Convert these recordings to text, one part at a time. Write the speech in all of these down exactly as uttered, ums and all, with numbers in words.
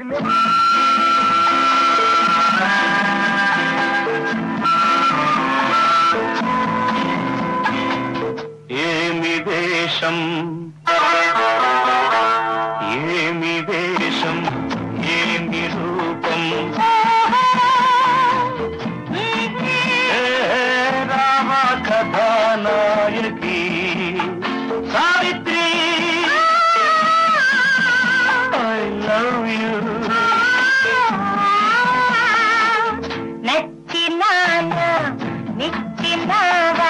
ఏమి వేషం ఏమి వేషం ఏమి రూపం రామ కథానాయకి సావిత్రి ఐ లవ్ యూ నచ్చినానా నిచ్చినావా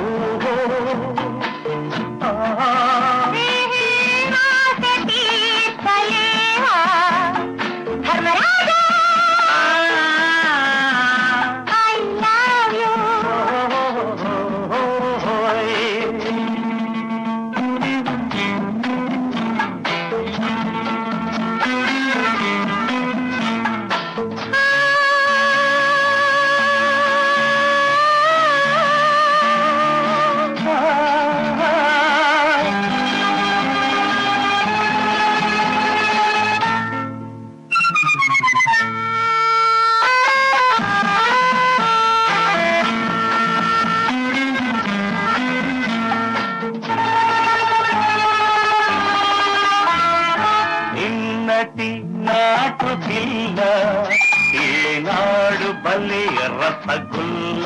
నాటు పిల్ల ఈనాడు బలి రసగుల్ల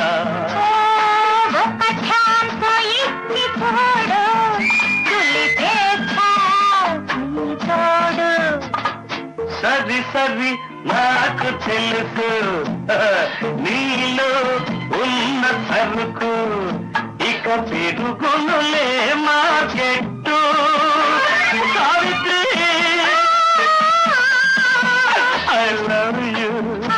సరి సరి నాకు తెలుసు నీలో ఉన్న సరుకు ఇక పెరుగునులే market Savitri I love you.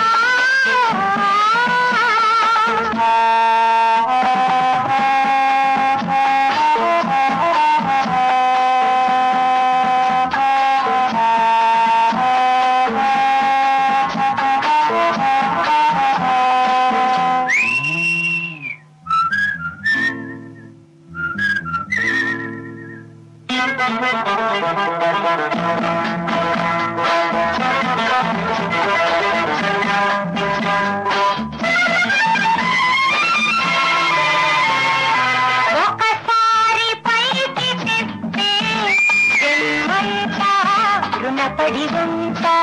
ఒకసారి పైకి తెస్తే రుణపడి ఉంటా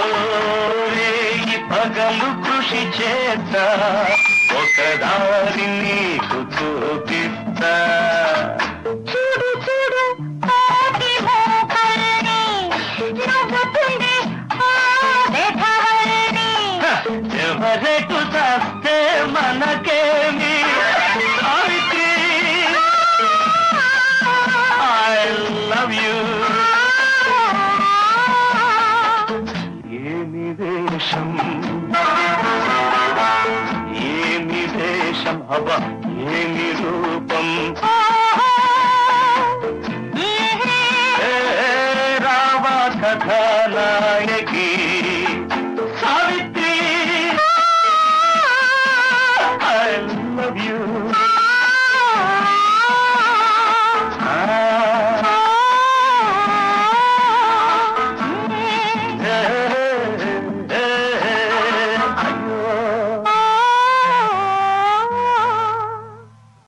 పగలు కృషి చేస్తా ఒక దారి నీకు చూపిస్తా చూడు చూడు కోటి మోకల్ని నవ్వుతుంది ఎవరెటు చస్తే మనకేమి సావిత్రి ఐ లవ్ యూ ఏమి వేషం ఏమి వేషం అబ్బా ఏమి రూపం